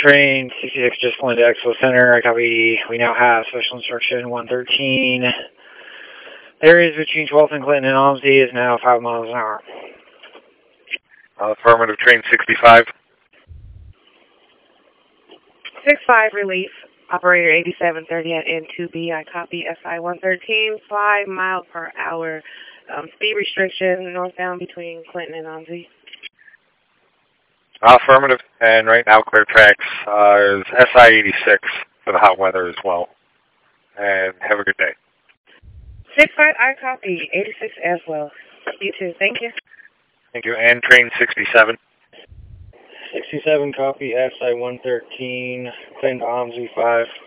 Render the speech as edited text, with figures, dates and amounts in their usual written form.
Train 66 just went to Expo Center. I copy. We now have special instruction 113. Areas between 12th and Clinton and Almsey is now 5 miles an hour. Affirmative, Train 65. 6-5 relief. Operator 8730 at N2B. I copy SI 113, 5 miles per hour. Speed restriction northbound between Clinton and Almsey. Affirmative, and right now clear tracks is SI 86 for the hot weather as well. And have a good day. 6-5, I copy 86 as well. You too. Thank you. Thank you. And Train 67. 67 copy SI 113, Clinton to Almsey 5.